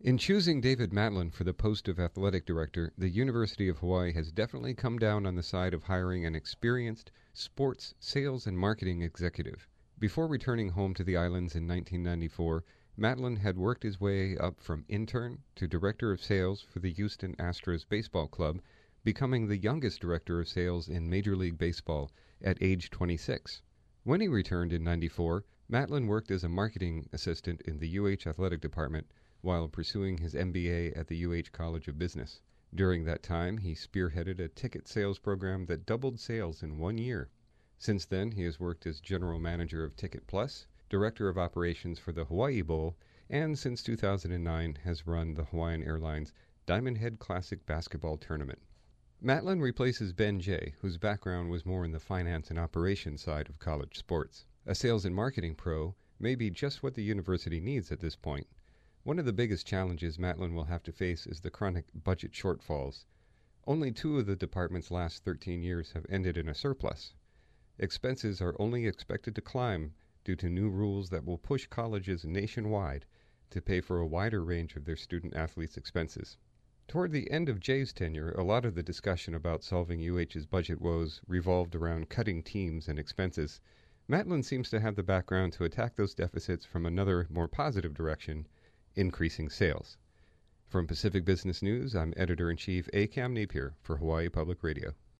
In choosing David Matlin for the post of athletic director, the University of Hawaii has definitely come down on the side of hiring an experienced sports, sales, and marketing executive. Before returning home to the islands in 1994, Matlin had worked his way up from intern to director of sales for the Houston Astros Baseball Club, becoming the youngest director of sales in Major League Baseball at age 26. When he returned in 94, Matlin worked as a marketing assistant in the UH Athletic Department while pursuing his MBA at the UH College of Business. During that time, he spearheaded a ticket sales program that doubled sales in 1 year. Since then, he has worked as general manager of Ticket Plus, director of operations for the Hawaii Bowl, and since 2009 has run the Hawaiian Airlines Diamond Head Classic basketball tournament. Matlin replaces Ben Jay, whose background was more in the finance and operations side of college sports. A sales and marketing pro may be just what the university needs at this point. One of the biggest challenges Matlin will have to face is the chronic budget shortfalls. Only 2 of the department's last 13 years have ended in a surplus. Expenses are only expected to climb due to new rules that will push colleges nationwide to pay for a wider range of their student-athletes' expenses. Toward the end of Jay's tenure, a lot of the discussion about solving UH's budget woes revolved around cutting teams and expenses. Matlin seems to have the background to attack those deficits from another, more positive direction, increasing sales. From Pacific Business News, I'm Editor-in-Chief A. Cam Napier for Hawaii Public Radio.